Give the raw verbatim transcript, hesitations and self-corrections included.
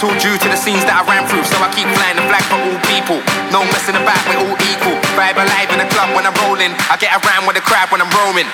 all due to the scenes that I ran through. So I keep flying the flag for all people. No messing about, we're all equal. Vibe alive in the club when I'm rolling. I get around with the crowd when I'm roaming.